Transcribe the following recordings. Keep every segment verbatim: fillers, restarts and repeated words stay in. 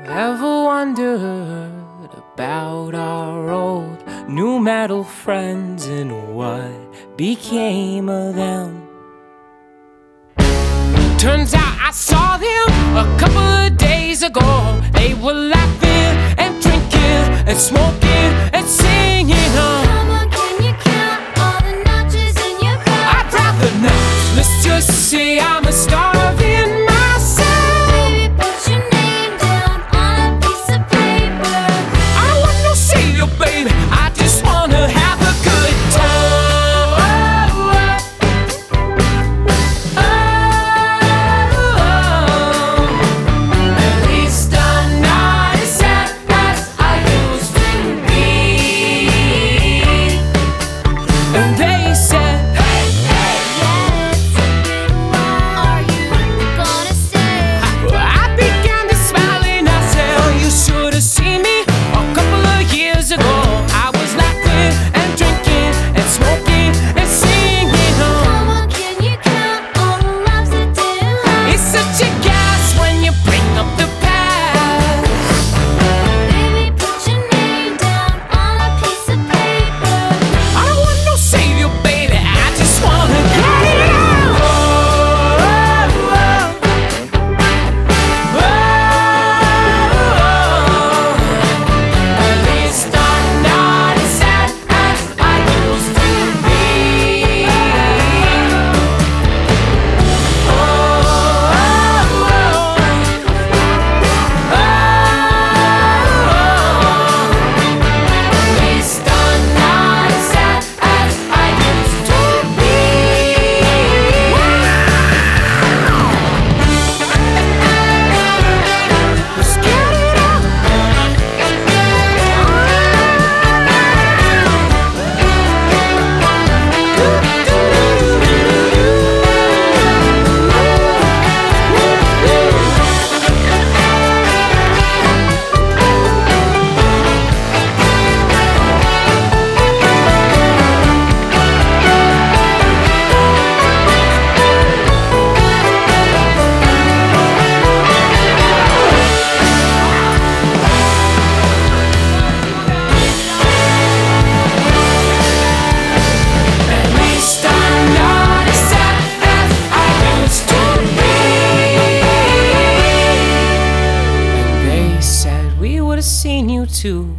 Ever wondered about our old new metal friends and what became of them? Turns out I saw them a couple of days ago. They were laughing and drinking and smoking and singing on. Come on, can you count all the notches in your belt? I'd rather not. Let's just say I'm a starving myself. Baby, put your name down on a piece of paper. I don't want no savior, baby. I just wanna have a good time. Seen you two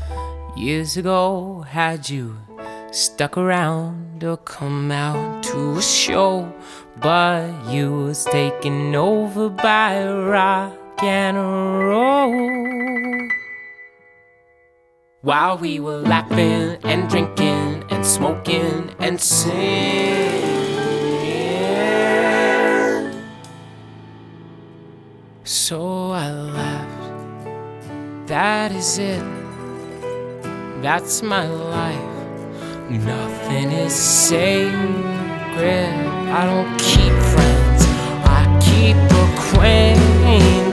years ago. Had you stuck around or come out to a show, but you was taken over by rock and roll. While we were laughing and drinking and smoking and singing, so I left. That is it, that's my life. Nothing is sacred. I don't keep friends, I keep acquaintances.